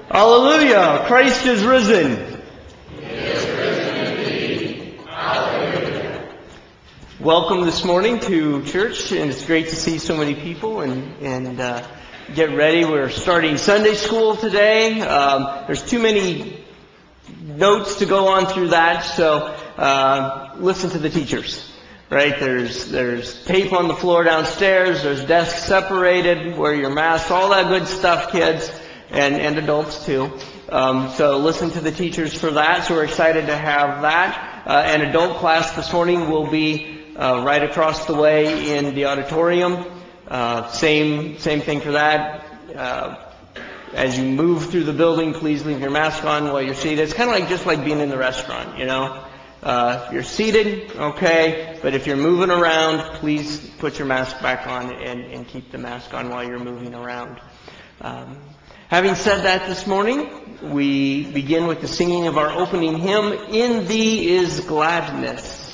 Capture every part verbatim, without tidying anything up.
Hallelujah! Christ is risen. He is risen indeed. Hallelujah. Welcome this morning to church, and it's great to see so many people and, and uh, get ready. We're starting Sunday school today. Um, there's too many notes to go on through that, so uh, listen to the teachers. Right? There's there's tape on the floor downstairs. There's desks separated. Wear your mask. All that good stuff, kids. And, and adults too. Um, so listen to the teachers for that. So we're excited to have that. Uh, an adult class this morning will be uh, right across the way in the auditorium. Uh, same same thing for that. Uh, as you move through the building, please leave your mask on while you're seated. It's kind of like just like being in the restaurant, you know. Uh, if you're seated, okay, but if you're moving around, please put your mask back on and, and keep the mask on while you're moving around. Um, Having said that this morning, we begin with the singing of our opening hymn, In Thee is Gladness.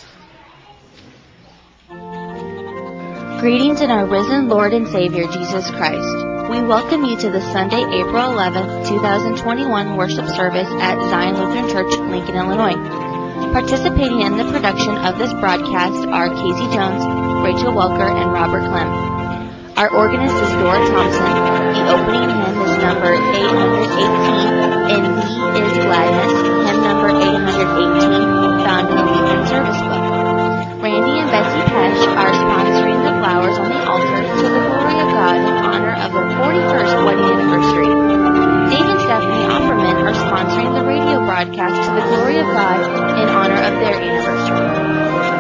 Greetings in our risen Lord and Savior, Jesus Christ. We welcome you to the Sunday, April eleventh, twenty twenty-one worship service at Zion Lutheran Church, Lincoln, Illinois. Participating in the production of this broadcast are Casey Jones, Rachel Welker, and Robert Clem. Our organist is Dora Thompson. The opening hymn is number eight hundred eighteen, In Thee is Gladness, hymn number eight hundred eighteen, found in the Lutheran Service Book. Randy and Betsy Pesh are sponsoring the flowers on the altar to the glory of God in honor of their forty-first wedding anniversary. Dave and Stephanie Opperman are sponsoring the radio broadcast to the glory of God in honor of their anniversary.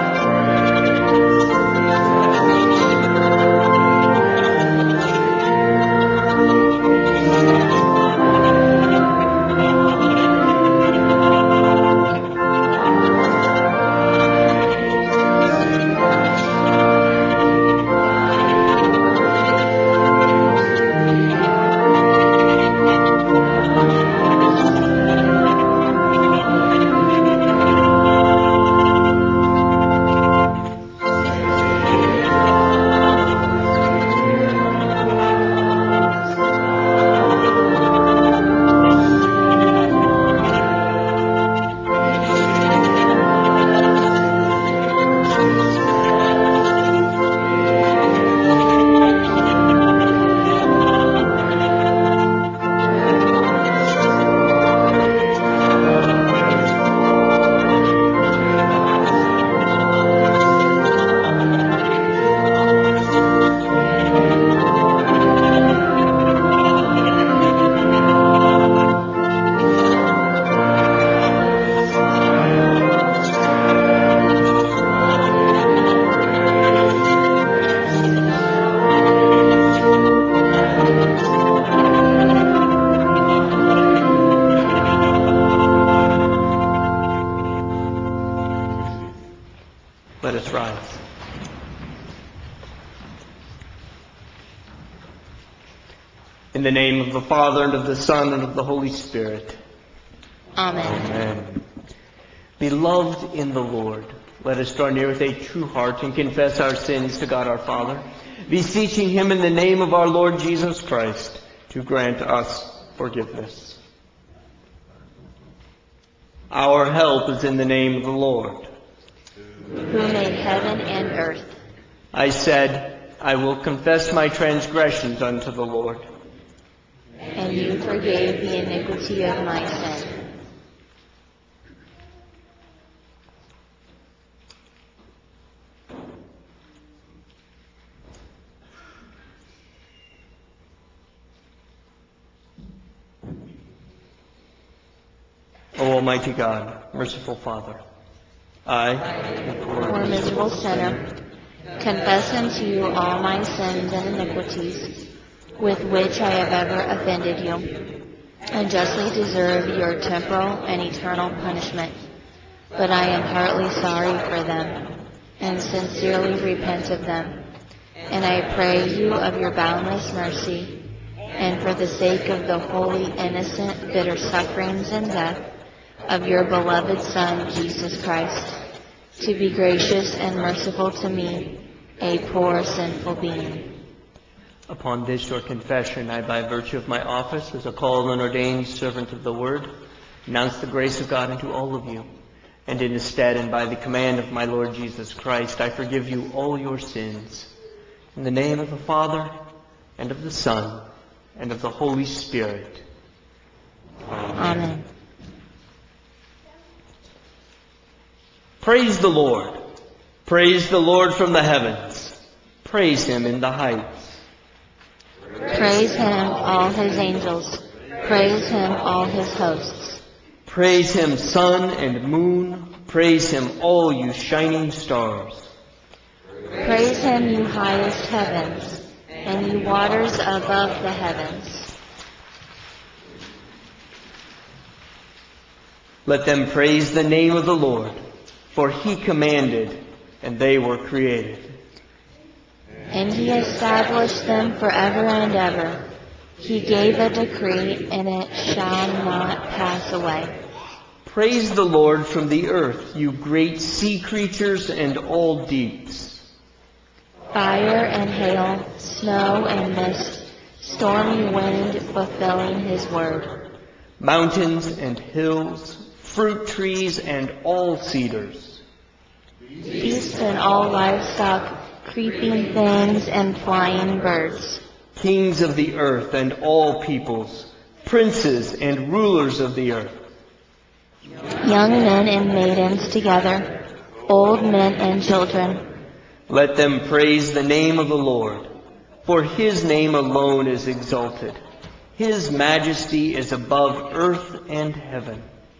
In the name of the Father, and of the Son, and of the Holy Spirit. Amen. Amen. Beloved in the Lord, let us draw near with a true heart and confess our sins to God our Father, beseeching Him in the name of our Lord Jesus Christ to grant us forgiveness. Our help is in the name of the Lord, who made heaven and earth. I said, I will confess my transgressions unto the Lord. And you forgave the iniquity of my sin. O Almighty God, merciful Father, I, poor miserable sinner, confess unto you all my sins and iniquities, with which I have ever offended you, and justly deserve your temporal and eternal punishment. But I am heartily sorry for them, and sincerely repent of them. And I pray you of your boundless mercy, and for the sake of the holy, innocent, bitter sufferings and death of your beloved Son, Jesus Christ, to be gracious and merciful to me, a poor sinful being. Upon this your confession, I, by virtue of my office as a called and ordained servant of the Word, announce the grace of God unto all of you. And in his stead and by the command of my Lord Jesus Christ, I forgive you all your sins. In the name of the Father, and of the Son, and of the Holy Spirit. Amen. Amen. Praise the Lord. Praise the Lord from the heavens. Praise him in the heights. Praise him, all his angels. Praise him, all his hosts. Praise him, sun and moon. Praise him, all you shining stars. Praise him, you highest heavens, and you waters above the heavens. Let them praise the name of the Lord, for he commanded, and they were created. And he established them forever and ever. He gave a decree, and it shall not pass away. Praise the Lord from the earth, you great sea creatures and all deeps. Fire and hail, snow and mist, stormy wind fulfilling his word. Mountains and hills, fruit trees and all cedars. Beasts and all livestock, creeping things and flying birds. Kings of the earth and all peoples, princes and rulers of the earth. Young men and maidens together, old men and children. Let them praise the name of the Lord, for his name alone is exalted. His majesty is above earth and heaven.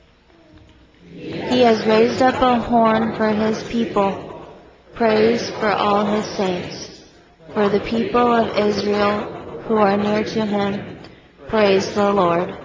He has raised up a horn for his people, praise for all his saints, for the people of Israel who are near to him. Praise the Lord.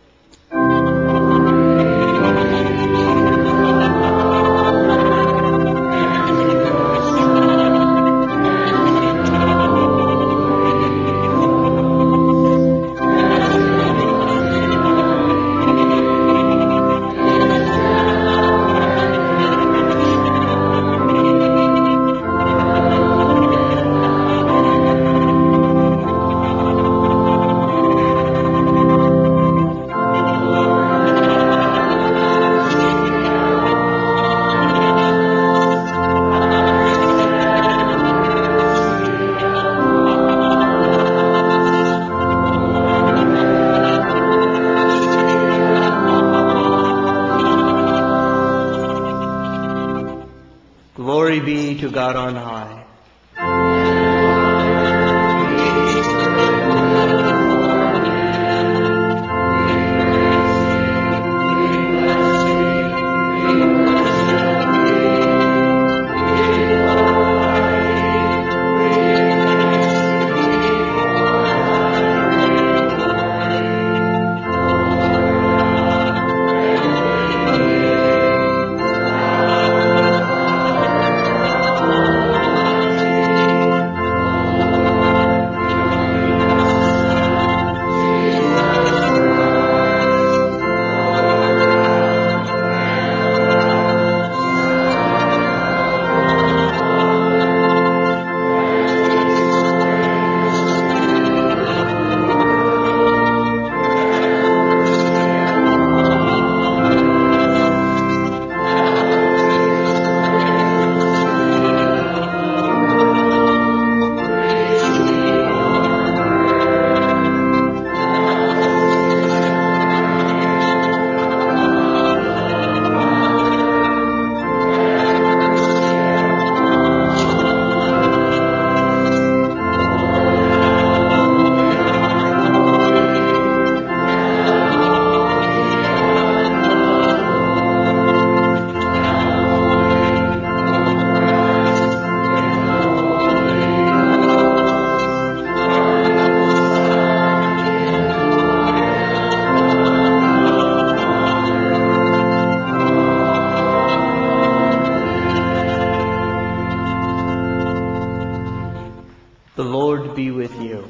Glory be to God on high. The Lord be with you.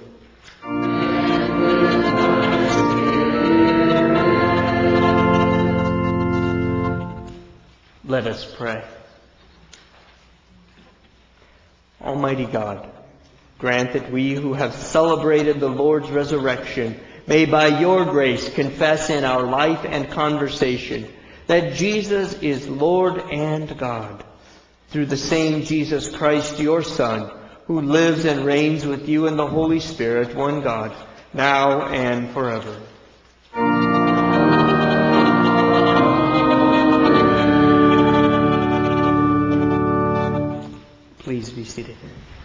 Let us pray. Almighty God, Grant that we who have celebrated the Lord's resurrection may by your grace confess in our life and conversation that Jesus is Lord and God, through the same Jesus Christ, your Son, who lives and reigns with you in the Holy Spirit, one God, now and forever. Please be seated.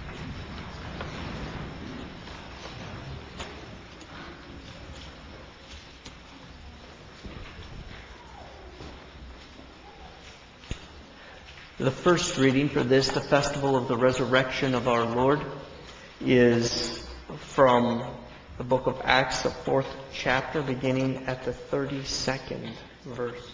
The first reading for this, the festival of the resurrection of our Lord, is from the book of Acts, the fourth chapter, beginning at the thirty-second verse.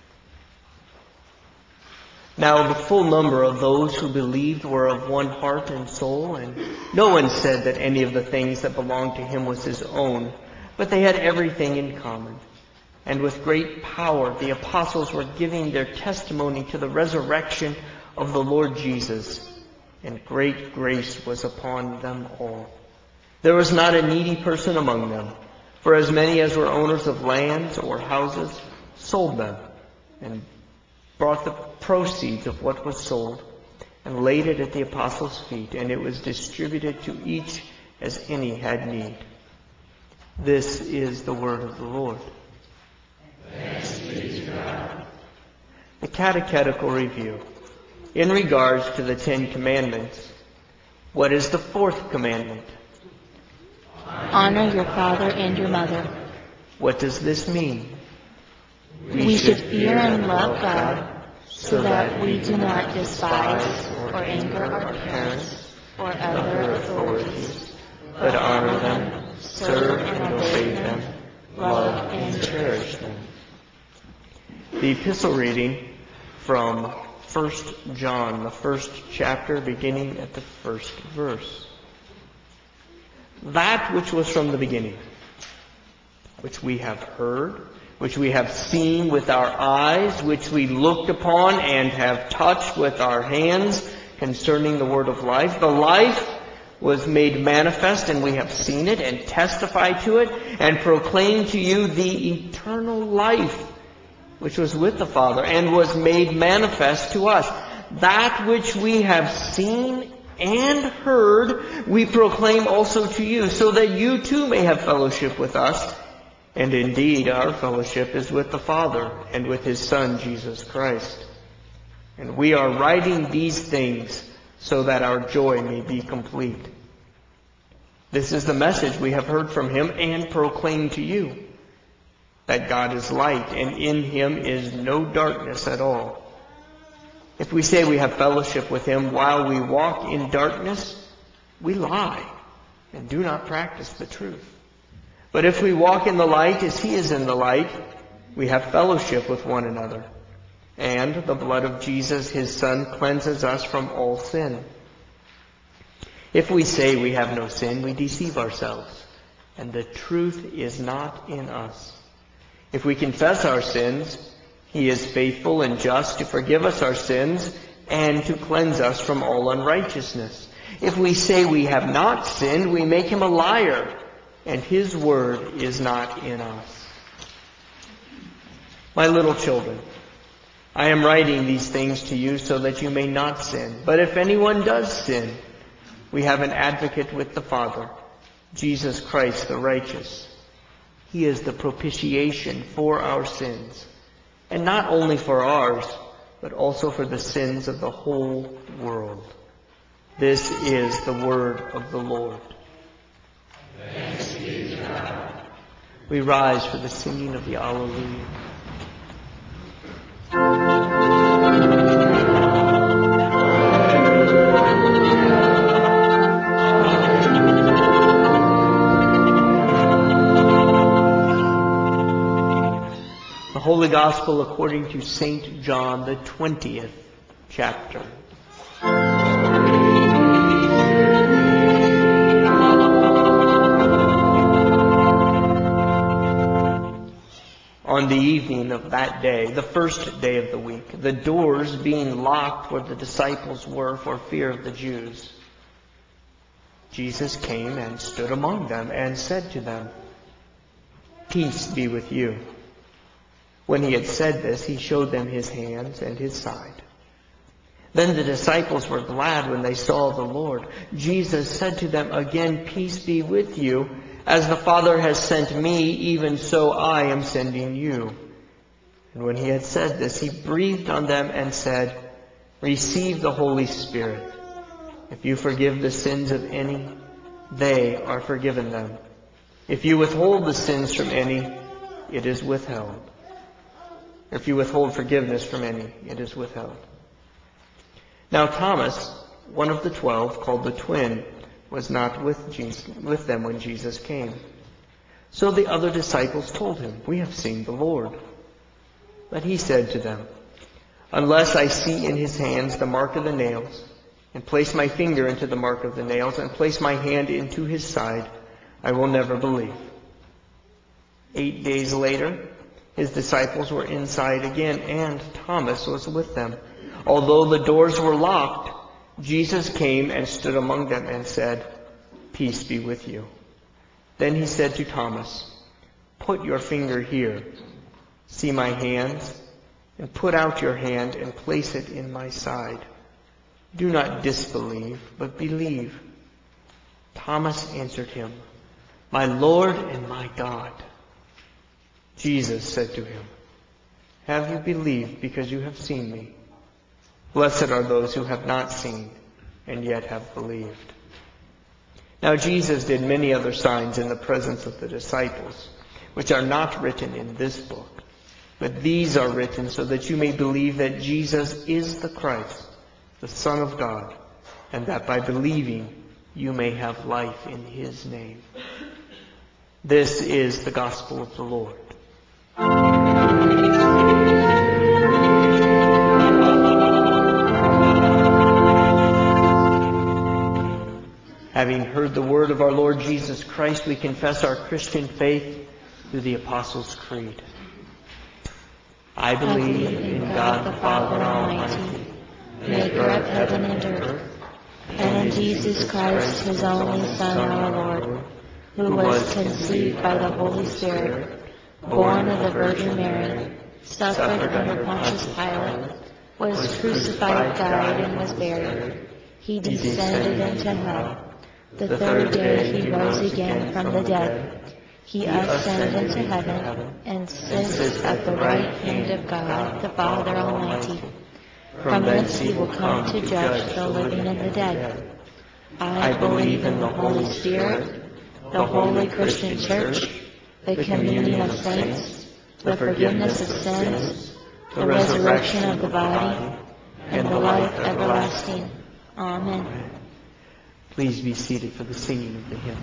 Now the full number of those who believed were of one heart and soul, and no one said that any of the things that belonged to him was his own, but they had everything in common. And with great power the apostles were giving their testimony to the resurrection of the Lord Jesus, and great grace was upon them all. There was not a needy person among them, for as many as were owners of lands or houses sold them, and brought the proceeds of what was sold, and laid it at the apostles' feet, and it was distributed to each as any had need. This is the word of the Lord. Thanks be to God. The Catechetical Review. In regards to the Ten Commandments, what is the fourth commandment? Honor your father and your mother. What does this mean? We, we should fear and love God, so that we do not despise or anger our parents or other authorities, but honor them, serve and obey them, love and cherish them. The epistle reading from First John, the first chapter, beginning at the first verse. That which was from the beginning, which we have heard, which we have seen with our eyes, which we looked upon and have touched with our hands, concerning the word of life. The life was made manifest, and we have seen it and testified to it and proclaimed to you the eternal life which was with the Father and was made manifest to us. That which we have seen and heard we proclaim also to you, so that you too may have fellowship with us. And indeed our fellowship is with the Father and with His Son Jesus Christ. And we are writing these things so that our joy may be complete. This is the message we have heard from Him and proclaimed to you, that God is light, and in Him is no darkness at all. If we say we have fellowship with Him while we walk in darkness, we lie and do not practice the truth. But if we walk in the light as He is in the light, we have fellowship with one another. And the blood of Jesus, His Son, cleanses us from all sin. If we say we have no sin, we deceive ourselves, and the truth is not in us. If we confess our sins, He is faithful and just to forgive us our sins and to cleanse us from all unrighteousness. If we say we have not sinned, we make Him a liar, and His word is not in us. My little children, I am writing these things to you so that you may not sin. But if anyone does sin, we have an advocate with the Father, Jesus Christ the righteous. He is the propitiation for our sins, and not only for ours, but also for the sins of the whole world. This is the word of the Lord. Thanks be to God. We rise for the singing of the Alleluia. The Holy Gospel according to Saint John, the twentieth chapter. On the evening of that day, the first day of the week, the doors being locked where the disciples were for fear of the Jews, Jesus came and stood among them and said to them, "Peace be with you." When he had said this, he showed them his hands and his side. Then the disciples were glad when they saw the Lord. Jesus said to them again, "Peace be with you. As the Father has sent me, even so I am sending you." And when he had said this, he breathed on them and said, "Receive the Holy Spirit. If you forgive the sins of any, they are forgiven them. If you withhold the sins from any, it is withheld. If you withhold forgiveness from any, it is withheld." Now Thomas, one of the twelve, called the twin, was not with Jesus, with them when Jesus came. So the other disciples told him, "We have seen the Lord." But he said to them, "Unless I see in his hands the mark of the nails, and place my finger into the mark of the nails, and place my hand into his side, I will never believe." Eight days later, his disciples were inside again, and Thomas was with them. Although the doors were locked, Jesus came and stood among them and said, "Peace be with you." Then he said to Thomas, "Put your finger here. See my hands, and put out your hand and place it in my side. Do not disbelieve, but believe." Thomas answered him, "My Lord and my God." Jesus said to him, "Have you believed because you have seen me? Blessed are those who have not seen and yet have believed." Now Jesus did many other signs in the presence of the disciples, which are not written in this book. But these are written so that you may believe that Jesus is the Christ, the Son of God, and that by believing you may have life in his name. This is the gospel of the Lord. Having heard the word of our Lord Jesus Christ, we confess our Christian faith through the Apostles' Creed. I believe in God the Father Almighty, maker of heaven and earth, and in Jesus Christ, his only Son, our Lord, who was conceived by the Holy Spirit, born of the Virgin Mary, suffered under Pontius Pilate, was crucified, died, and was buried. He descended into hell. The third day he rose again from the dead. He ascended into heaven and sits at the right hand of God, the Father Almighty. From thence he will come to judge the living and the dead. I believe in the Holy Spirit, the holy Christian Church, the communion of saints, the forgiveness of sins, the resurrection of the body, and the life everlasting. Amen. Please be seated for the singing of the hymn.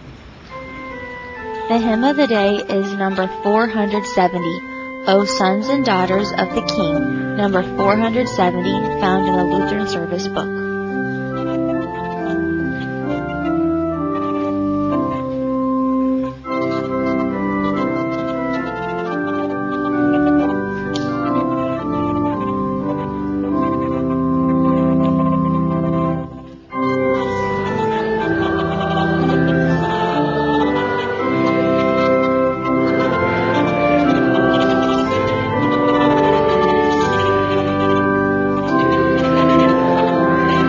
The hymn of the day is number four hundred seventy, O Sons and Daughters of the King, number four hundred seventy, found in the Lutheran Service Book. Amen.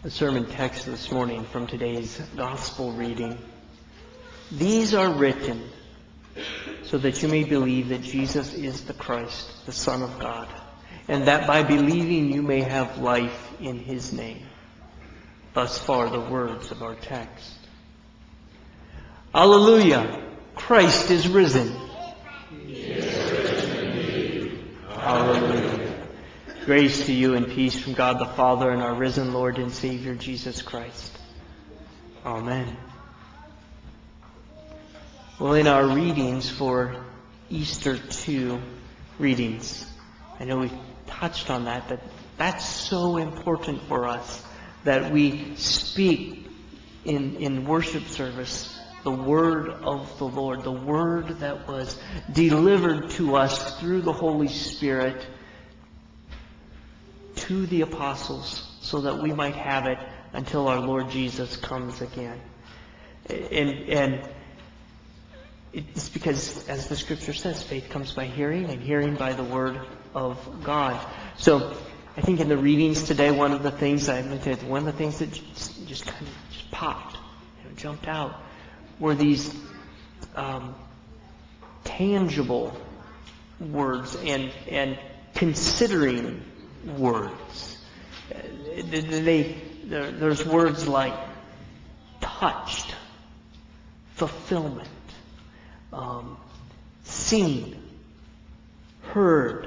The sermon text this morning from today's gospel reading. These are written so that you may believe that Jesus is the Christ, the Son of God, and that by believing you may have life in His name. Thus far the words of our text. Alleluia! Christ is risen. He is risen indeed. Alleluia. Grace to you and peace from God the Father and our risen Lord and Savior Jesus Christ. Amen. Well, in our readings for Easter two readings, I know we've touched on that, but that's so important for us that we speak in, in worship service the word of the Lord, the word that was delivered to us through the Holy Spirit to the apostles so that we might have it until our Lord Jesus comes again. And, and it's because, as the scripture says, faith comes by hearing and hearing by the word of God. So I think in the readings today, one of the things I looked at, one of the things that just, just kind of just popped, you know, jumped out, were these um, tangible words and and considering words. They, there's words like touched, fulfillment, um, seen, heard,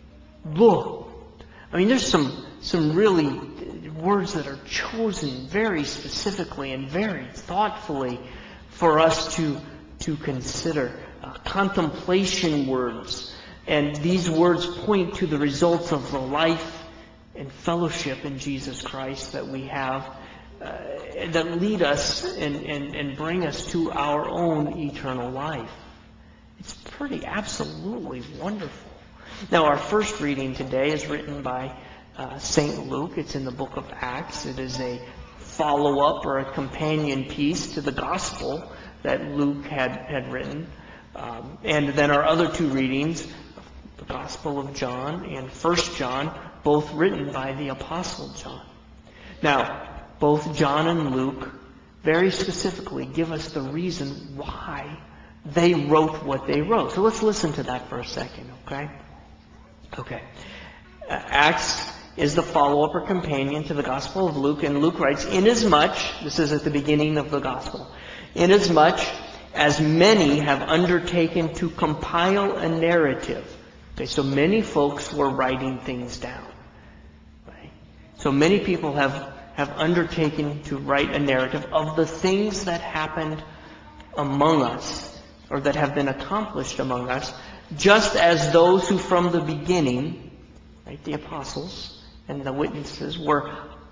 looked. I mean, there's some some really words that are chosen very specifically and very thoughtfully for us to to consider. Uh, contemplation words. And these words point to the results of the life and fellowship in Jesus Christ that we have, uh, that lead us and, and, and bring us to our own eternal life. It's pretty absolutely wonderful. Now, our first reading today is written by uh, Saint Luke. It's in the book of Acts. It is a follow-up or a companion piece to the gospel that Luke had, had written. Um, and then our other two readings, the Gospel of John and First John, both written by the Apostle John. Now, both John and Luke very specifically give us the reason why they wrote what they wrote. So let's listen to that for a second, okay? Okay. Uh, Acts is the follow-up or companion to the Gospel of Luke, and Luke writes, "Inasmuch," this is at the beginning of the Gospel, "inasmuch as many have undertaken to compile a narrative." Okay, so many folks were writing things down. Right? So many people have, have undertaken to write a narrative of the things that happened among us, or that have been accomplished among us, just as those who from the beginning, right, the apostles and the witnesses, were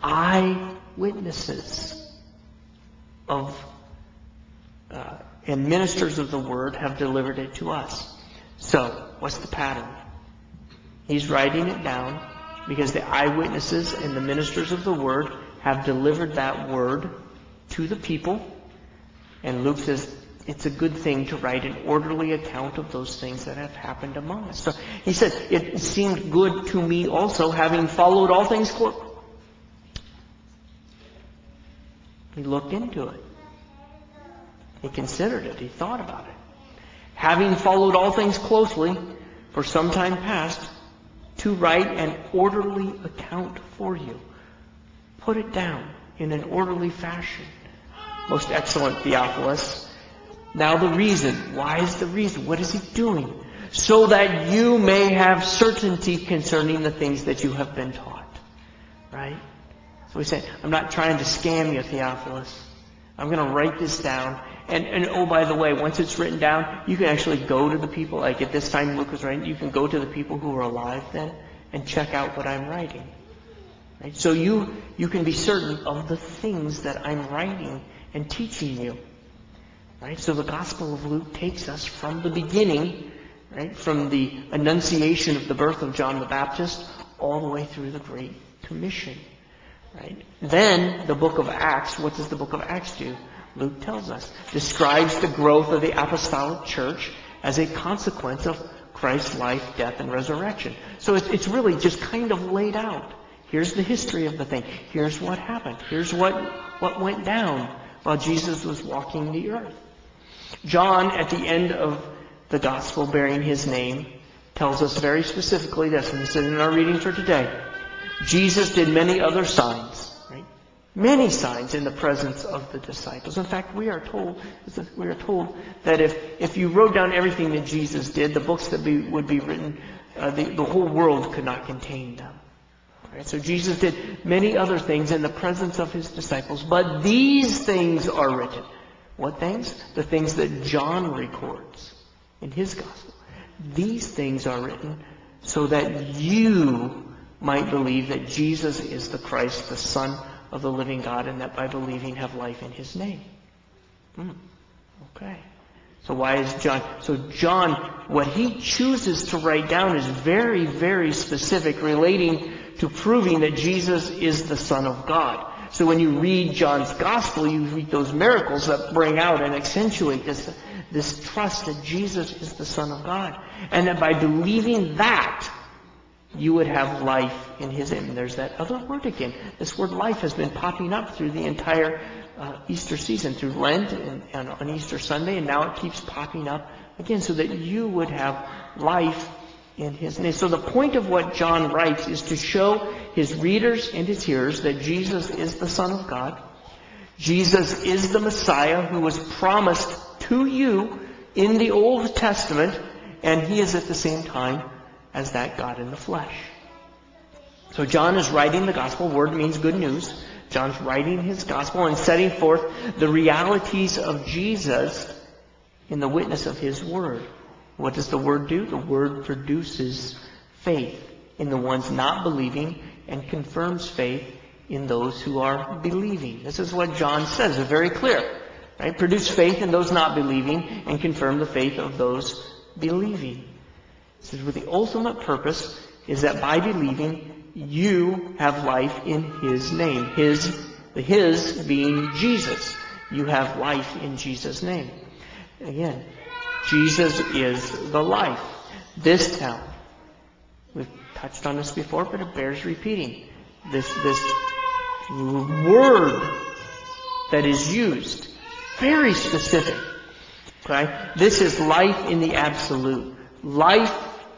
eyewitnesses of uh, and ministers of the word have delivered it to us. So, what's the pattern? He's writing it down because the eyewitnesses and the ministers of the word have delivered that word to the people. And Luke says it's a good thing to write an orderly account of those things that have happened among us. So he said, it seemed good to me also, having followed all things closely. He looked into it. He considered it. He thought about it. Having followed all things closely for some time past, to write an orderly account for you. Put it down in an orderly fashion. Most excellent Theophilus. Now the reason. Why is the reason? What is he doing? So that you may have certainty concerning the things that you have been taught. Right? So he said, I'm not trying to scam you, Theophilus. I'm going to write this down. And, and oh, by the way, once it's written down, you can actually go to the people, like at this time Luke was writing, you can go to the people who were alive then and check out what I'm writing. Right? So you, you can be certain of the things that I'm writing and teaching you. Right? So the Gospel of Luke takes us from the beginning, right, from the annunciation of the birth of John the Baptist all the way through the Great Commission. Right? Then the book of Acts, what does the book of Acts do? Luke tells us, describes the growth of the apostolic church as a consequence of Christ's life, death, and resurrection. So it's, it's really just kind of laid out. Here's the history of the thing. Here's what happened. Here's what, what went down while Jesus was walking the earth. John, at the end of the gospel bearing his name, tells us very specifically this, and this is in our reading for today. Jesus did many other signs, right? Many signs in the presence of the disciples. In fact, we are told, we are told that if, if you wrote down everything that Jesus did, the books that be, would be written, uh, the, the whole world could not contain them. Right? So Jesus did many other things in the presence of his disciples, but these things are written. What things? The things that John records in his gospel. These things are written so that you might believe that Jesus is the Christ, the Son of the living God, and that by believing have life in his name. Hmm. Okay. So why is John... So John, what he chooses to write down is very, very specific, relating to proving that Jesus is the Son of God. So when you read John's Gospel, you read those miracles that bring out and accentuate this, this trust that Jesus is the Son of God. And that by believing that, you would have life in his name. And there's that other word again. This word life has been popping up through the entire uh, Easter season, through Lent and, and on Easter Sunday, and now it keeps popping up again, so that you would have life in his name. So the point of what John writes is to show his readers and his hearers that Jesus is the Son of God. Jesus is the Messiah who was promised to you in the Old Testament, and he is at the same time as that God in the flesh. So John is writing the gospel. Word means good news. John's writing his gospel and setting forth the realities of Jesus in the witness of his word. What does the word do? The word produces faith in the ones not believing and confirms faith in those who are believing. This is what John says. It's very clear. Right? Produce faith in those not believing and confirm the faith of those believing. This is with the ultimate purpose is that by believing, you have life in his name. His, the his being Jesus. You have life in Jesus' name. Again, Jesus is the life. This town, we've touched on this before, but it bears repeating. This, this word that is used, very specific. Okay? This is life in the absolute. Life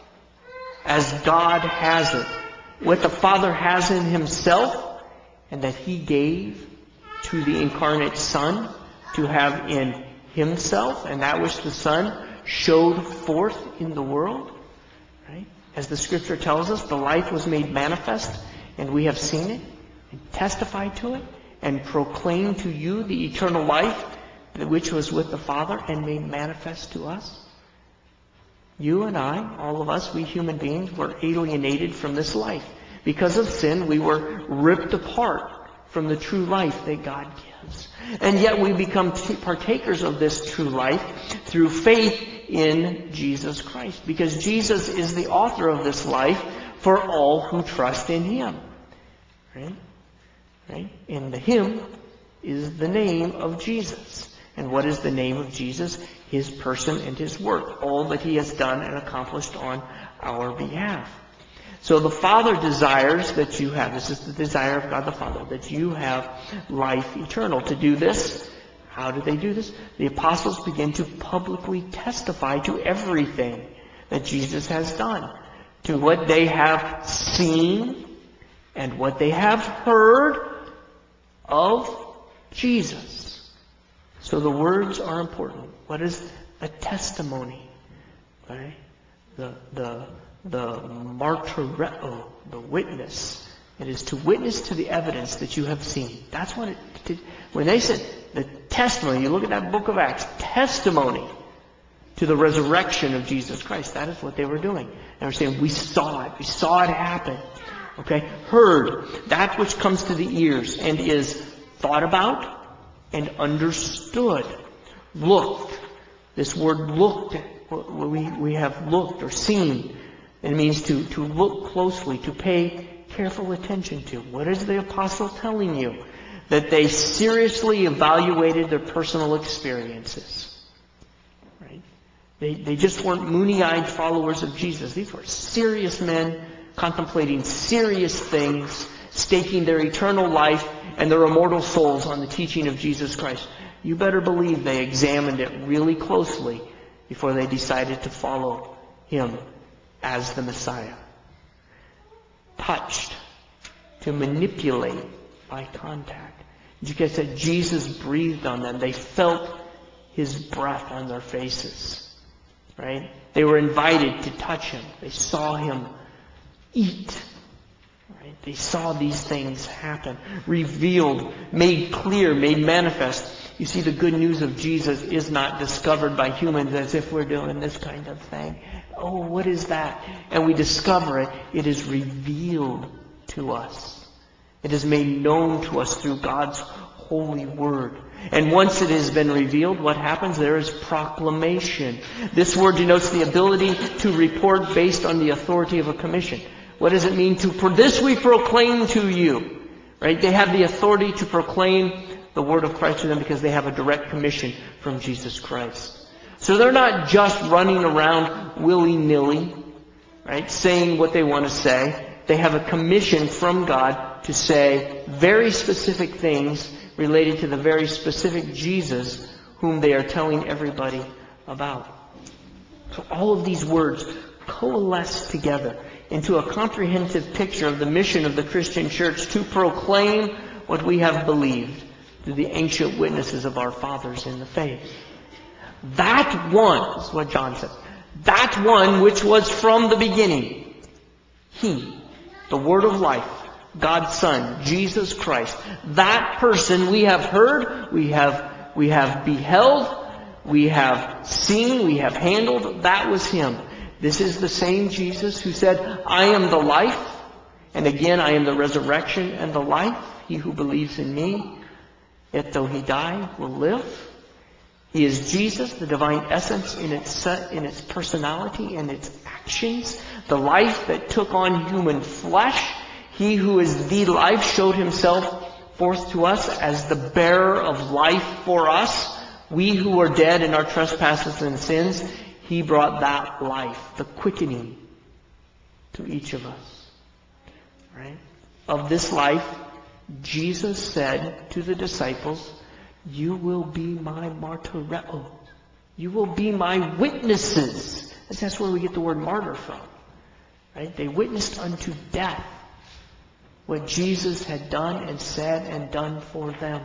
as God has it. What the Father has in himself, and that he gave to the incarnate Son to have in himself, and that which the Son showed forth in the world. Right? As the Scripture tells us, the life was made manifest, and we have seen it, and testified to it, and proclaimed to you the eternal life which was with the Father and made manifest to us. You and I, all of us, we human beings, were alienated from this life. Because of sin, we were ripped apart from the true life that God gives. And yet we become partakers of this true life through faith in Jesus Christ. Because Jesus is the author of this life for all who trust in him. Right? Right? And the him is the name of Jesus. And what is the name of Jesus? His person and his work. All that he has done and accomplished on our behalf. So the Father desires that you have, this is the desire of God the Father, that you have life eternal. To do this, how do they do this? The apostles begin to publicly testify to everything that Jesus has done. To what they have seen and what they have heard of Jesus. So the words are important. What is a testimony? Right? The, the, the martyreo, the witness. It is to witness to the evidence that you have seen. That's what it did. When they said the testimony, you look at that book of Acts, testimony to the resurrection of Jesus Christ. That is what they were doing. They were saying, we saw it. We saw it happen. Okay? Heard. That which comes to the ears and is thought about and understood. Looked. This word looked, we, we have looked or seen. It means to, to look closely, to pay careful attention to. What is the apostle telling you? That they seriously evaluated their personal experiences. Right? They, they just weren't moony-eyed followers of Jesus. These were serious men contemplating serious things, staking their eternal life and their immortal souls on the teaching of Jesus Christ. You better believe they examined it really closely before they decided to follow Him as the Messiah. Touched, to manipulate by contact. You guys said Jesus breathed on them. They felt His breath on their faces. Right? They were invited to touch Him. They saw Him eat. Right? They saw these things happen. Revealed, made clear, made manifest. You see, the good news of Jesus is not discovered by humans as if we're doing this kind of thing. Oh, what is that? And we discover it. It is revealed to us. It is made known to us through God's holy word. And once it has been revealed, what happens? There is proclamation. This word denotes the ability to report based on the authority of a commission. What does it mean to, for this we proclaim to you? Right? They have the authority to proclaim the word of Christ to them because they have a direct commission from Jesus Christ. So they're not just running around willy-nilly, right, saying what they want to say. They have a commission from God to say very specific things related to the very specific Jesus whom they are telling everybody about. So all of these words coalesce together into a comprehensive picture of the mission of the Christian church to proclaim what we have believed through the ancient witnesses of our fathers in the faith. That one, is what John said, that one which was from the beginning, He, the Word of life, God's Son, Jesus Christ, that person we have heard, we have, we have beheld, we have seen, we have handled, that was Him. This is the same Jesus who said, I am the life, and again, I am the resurrection and the life. He who believes in me, yet though he die, will live. He is Jesus, the divine essence in its in its personality and its actions. The life that took on human flesh. He who is the life showed Himself forth to us as the bearer of life for us. We who were dead in our trespasses and sins, He brought that life, the quickening, to each of us. Right? Of this life, Jesus said to the disciples, you will be my martyreo. You will be my witnesses. That's where we get the word martyr from. Right? They witnessed unto death what Jesus had done and said and done for them.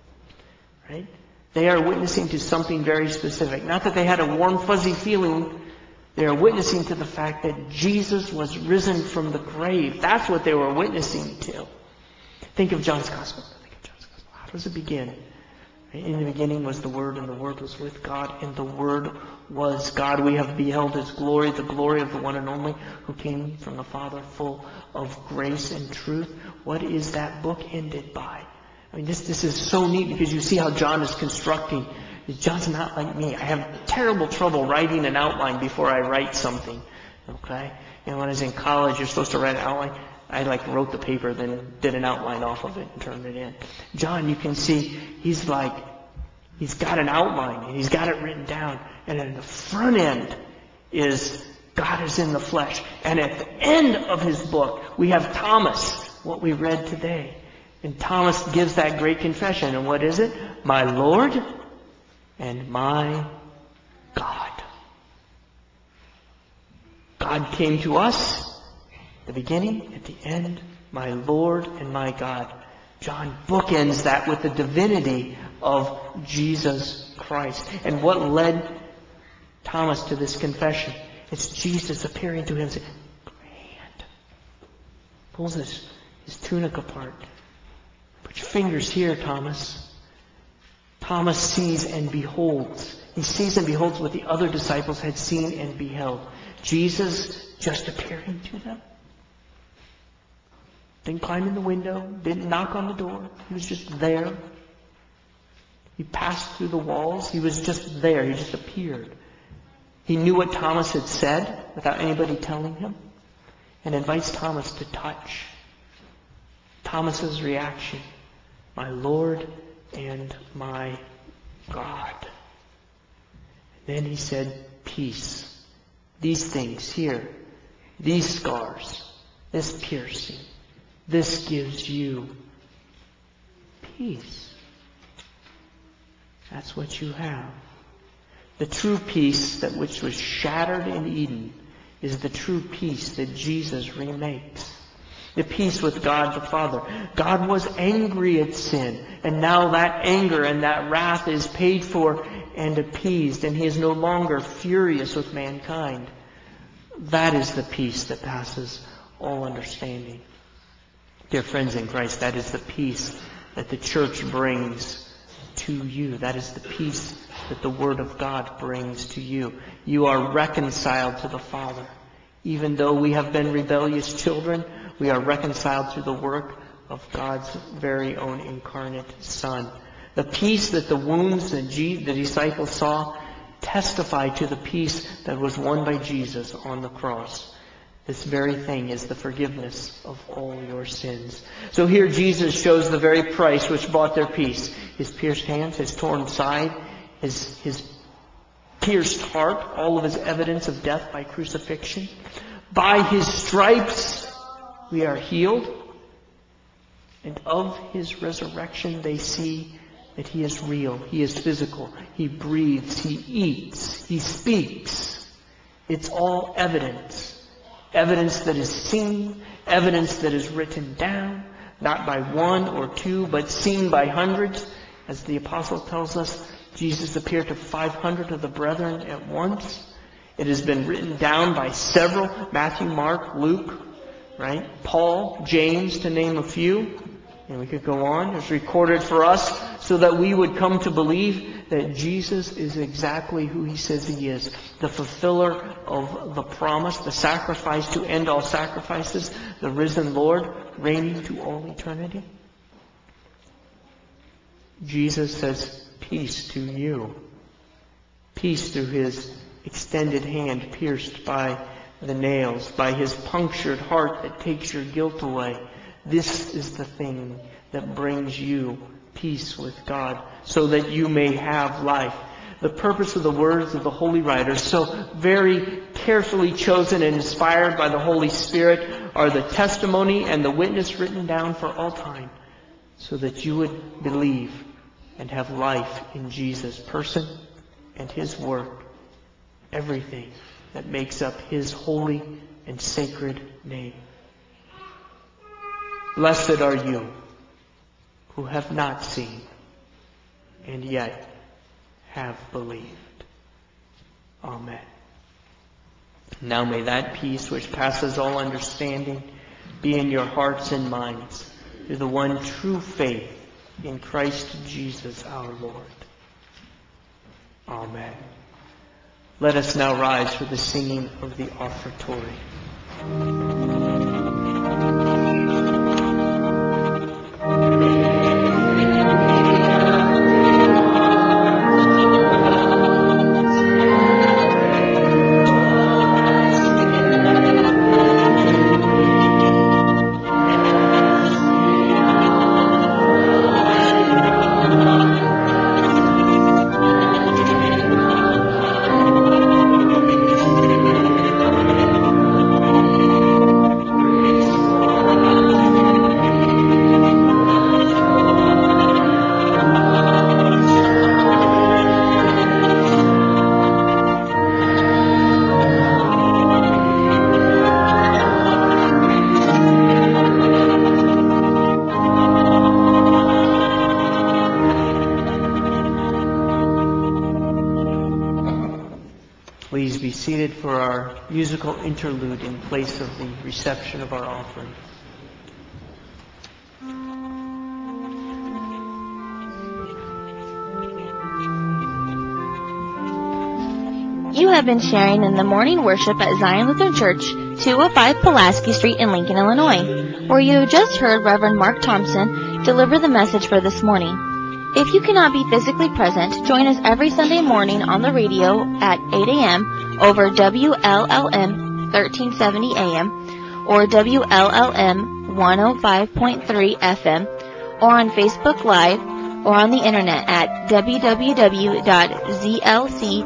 Right? They are witnessing to something very specific. Not that they had a warm, fuzzy feeling. They are witnessing to the fact that Jesus was risen from the grave. That's what they were witnessing to. Think of John's Gospel. Think of John's Gospel. How does it begin? In the beginning was the Word, and the Word was with God, and the Word was God. We have beheld His glory, the glory of the one and only who came from the Father, full of grace and truth. What is that book ended by? I mean, this, this is so neat because you see how John is constructing. John's not like me. I have terrible trouble writing an outline before I write something. Okay? And when I was in college, you're supposed to write an outline. I like wrote the paper, then did an outline off of it and turned it in. John, you can see, he's like, he's got an outline and he's got it written down. And at the front end is God is in the flesh. And at the end of his book, we have Thomas, what we read today. And Thomas gives that great confession. And what is it? My Lord and my God. God came to us at the beginning, at the end, my Lord and my God. John bookends that with the divinity of Jesus Christ. And what led Thomas to this confession? It's Jesus appearing to him and saying, "Grand." Pulls his, his tunic apart. Put your fingers here, Thomas. Thomas sees and beholds. He sees and beholds what the other disciples had seen and beheld. Jesus just appearing to them. Didn't climb in the window. Didn't knock on the door. He was just there. He passed through the walls. He was just there. He just appeared. He knew what Thomas had said without anybody telling him, and invites Thomas to touch. Thomas's reaction, my Lord and my God. And then he said, peace. These things here, these scars, this piercing, This gives you peace. That's what you have. The true peace that which was shattered in Eden is the true peace that Jesus remakes. The peace with God the Father. God was angry at sin, and now that anger and that wrath is paid for and appeased, and He is no longer furious with mankind. That is the peace that passes all understanding. Dear friends in Christ, that is the peace that the church brings to you. That is the peace that the Word of God brings to you. You are reconciled to the Father. Even though we have been rebellious children, we are reconciled through the work of God's very own incarnate Son. The peace that the wounds that the disciples saw testify to the peace that was won by Jesus on the cross. This very thing is the forgiveness of all your sins. So here Jesus shows the very price which bought their peace. His pierced hands, His torn side, His, his pierced heart, all of His evidence of death by crucifixion. By His stripes we are healed. And of His resurrection they see that He is real. He is physical. He breathes. He eats. He speaks. It's all evidence. Evidence that is seen. Evidence that is written down. Not by one or two, but seen by hundreds. As the apostle tells us, Jesus appeared to five hundred of the brethren at once. It has been written down by several. Matthew, Mark, Luke, right? Paul, James, to name a few. And we could go on. It's recorded for us so that we would come to believe that Jesus is exactly who He says He is. The fulfiller of the promise, the sacrifice to end all sacrifices, the risen Lord, reigning to all eternity. Jesus says, peace to you. Peace through His extended hand pierced by the nails, by His punctured heart that takes your guilt away. This is the thing that brings you peace with God, so that you may have life. The purpose of the words of the holy writers, so very carefully chosen and inspired by the Holy Spirit, are the testimony and the witness written down for all time, so that you would believe and have life in Jesus' person and His work, everything that makes up His holy and sacred name. Blessed are you who have not seen and yet have believed. Amen. Now may that peace which passes all understanding be in your hearts and minds through the one true faith in Christ Jesus our Lord. Amen. Let us now rise for the singing of the offertory. Please be seated for our musical interlude in place of the reception of our offering. You have been sharing in the morning worship at Zion Lutheran Church, two oh five Pulaski Street in Lincoln, Illinois, where you have just heard Reverend Mark Thompson deliver the message for this morning. If you cannot be physically present, join us every Sunday morning on the radio at eight a.m. over W L L M thirteen seventy A M or W L L M one oh five point three F M, or on Facebook Live or on the internet at w w w dot z l c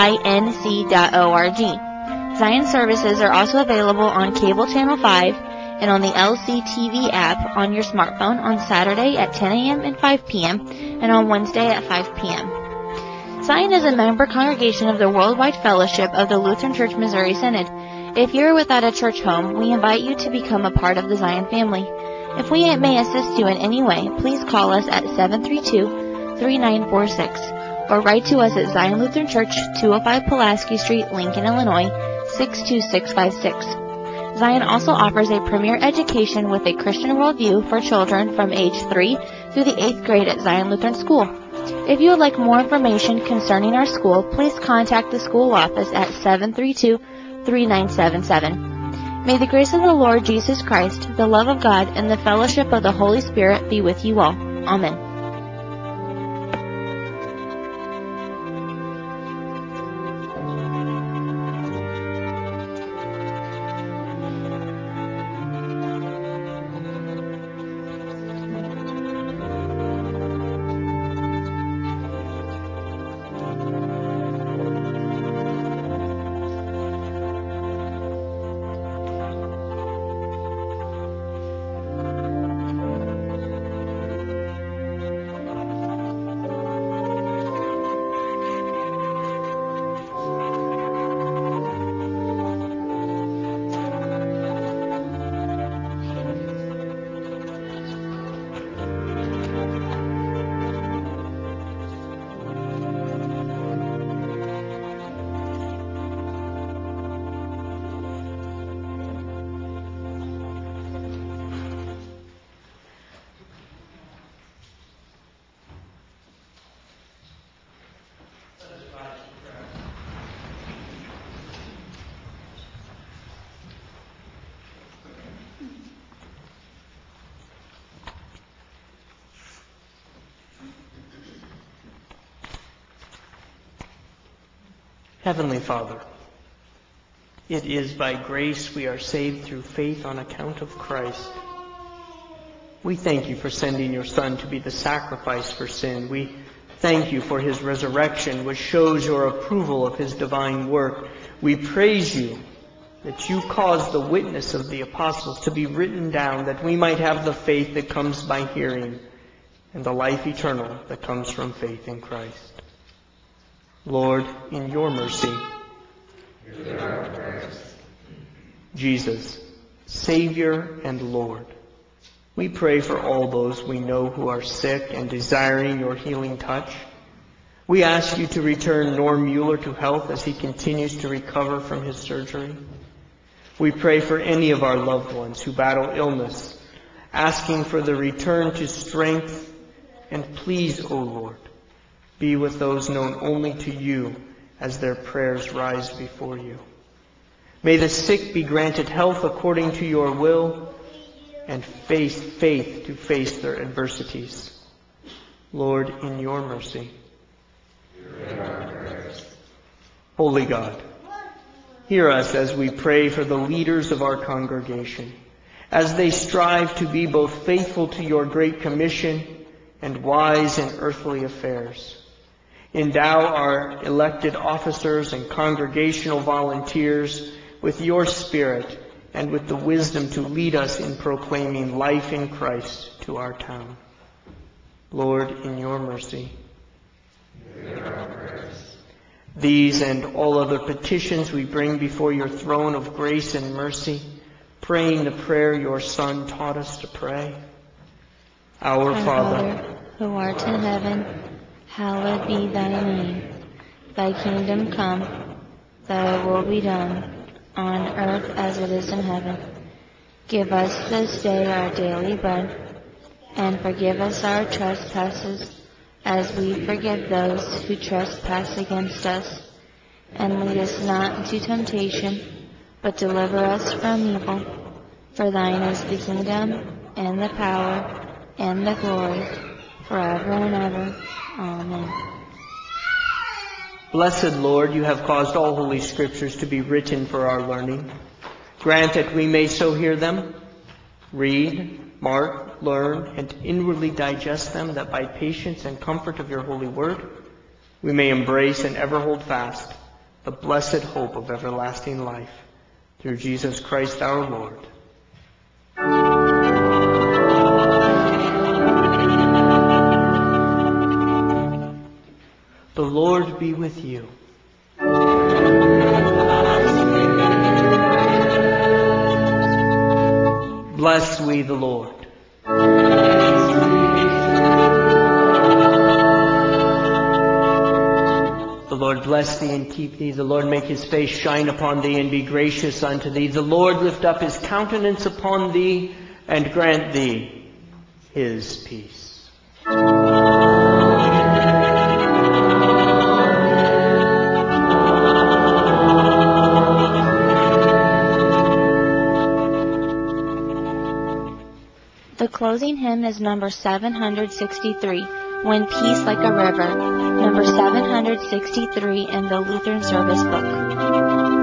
linc dot org. Zion services are also available on Cable Channel five and on the L C T V app on your smartphone on Saturday at ten a.m. and five p.m. and on Wednesday at five p.m. Zion is a member congregation of the Worldwide Fellowship of the Lutheran Church Missouri Synod. If you are without a church home, we invite you to become a part of the Zion family. If we may assist you in any way, please call us at seven three two, three nine four six or write to us at Zion Lutheran Church, two oh five Pulaski Street, Lincoln, Illinois, six two six five six. Zion also offers a premier education with a Christian worldview for children from age three through the eighth grade at Zion Lutheran School. If you would like more information concerning our school, please contact the school office at seven three two, three nine seven seven. May the grace of the Lord Jesus Christ, the love of God, and the fellowship of the Holy Spirit be with you all. Amen. Heavenly Father, it is by grace we are saved through faith on account of Christ. We thank you for sending your Son to be the sacrifice for sin. We thank you for his resurrection, which shows your approval of his divine work. We praise you that you caused the witness of the apostles to be written down, that we might have the faith that comes by hearing and the life eternal that comes from faith in Christ. Lord, in your mercy, Jesus, Savior and Lord, we pray for all those we know who are sick and desiring your healing touch. We ask you to return Norm Mueller to health as he continues to recover from his surgery. We pray for any of our loved ones who battle illness, asking for the return to strength. And please, O Lord, be with those known only to you as their prayers rise before you. May the sick be granted health according to your will and face faith to face their adversities. Lord, in your mercy. Holy God, hear us as we pray for the leaders of our congregation, as they strive to be both faithful to your great commission and wise in earthly affairs. Endow our elected officers and congregational volunteers with your Spirit and with the wisdom to lead us in proclaiming life in Christ to our town. Lord, in your mercy. These and all other petitions we bring before your throne of grace and mercy, praying the prayer your Son taught us to pray. Our, Our Father, Father, who art in heaven, hallowed be thy name. Thy kingdom come, thy will be done, on earth as it is in heaven. Give us this day our daily bread, and forgive us our trespasses, as we forgive those who trespass against us. And lead us not into temptation, but deliver us from evil. For thine is the kingdom, and the power, and the glory, forever and ever. Amen. blessed Lord, you have caused all holy scriptures to be written for our learning. Grant that we may so hear them, read, mark, learn, and inwardly digest them, that by patience and comfort of your holy word, we may embrace and ever hold fast the blessed hope of everlasting life. Through Jesus Christ our Lord. Lord be with you. Bless we the Lord. The Lord bless thee and keep thee. The Lord make his face shine upon thee and be gracious unto thee. The Lord lift up his countenance upon thee and grant thee his peace. The closing hymn is number seven hundred sixty-three, When Peace Like a River, number seven hundred sixty-three in the Lutheran Service Book.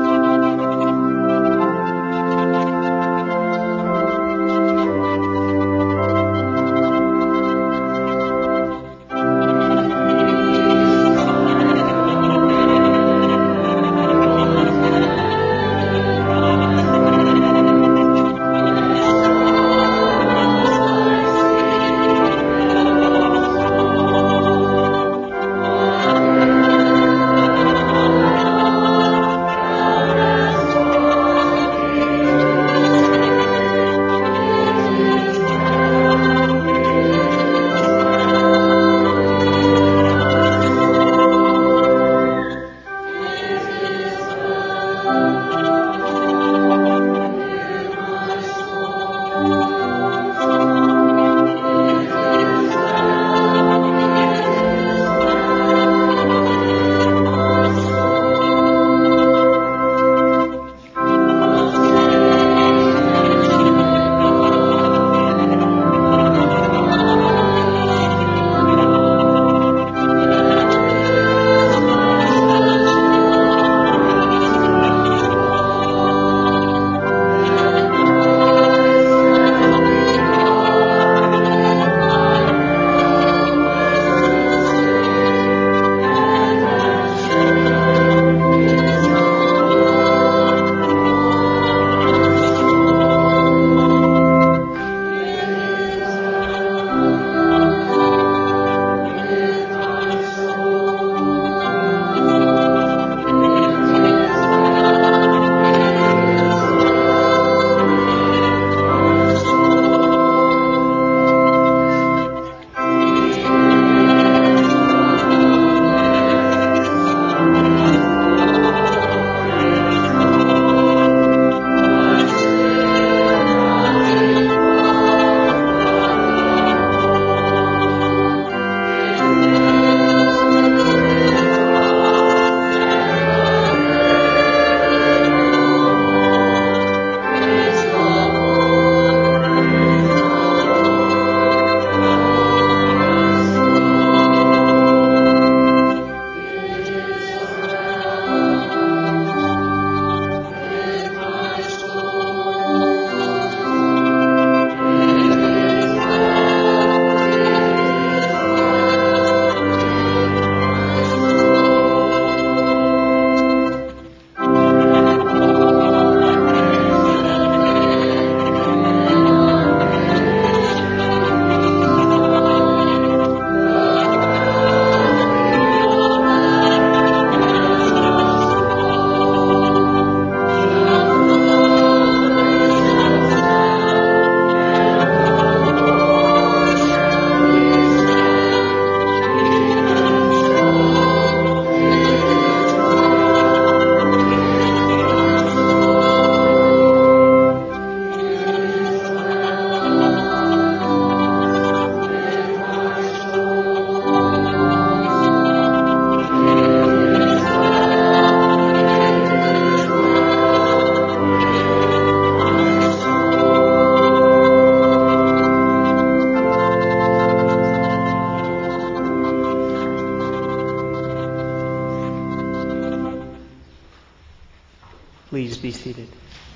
Please be seated.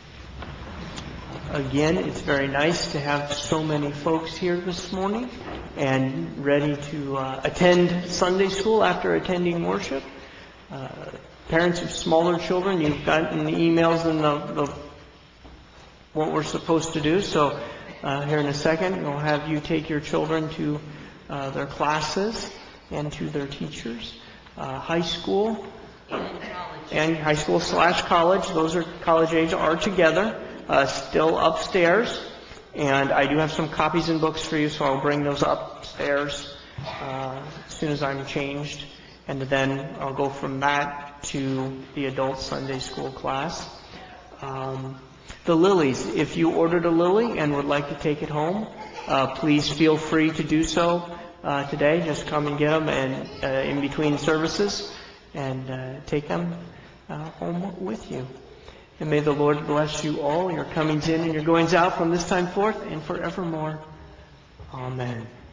Again, it's very nice to have so many folks here this morning and ready to uh, attend Sunday school after attending worship. Uh, parents of smaller children, you've gotten the emails and the, the what we're supposed to do. So uh, here in a second, we'll have you take your children to uh, their classes and to their teachers. uh, high school and high school slash college. Those are college age are together, uh, still upstairs. And I do have some copies and books for you, so I'll bring those upstairs uh, as soon as I'm changed. And then I'll go from that to the adult Sunday school class. Um, the lilies, if you ordered a lily and would like to take it home, uh, please feel free to do so uh, today. Just come and get them and uh, in between services and uh, take them uh, home with you. And may the Lord bless you all, your comings in and your goings out from this time forth and forevermore. Amen.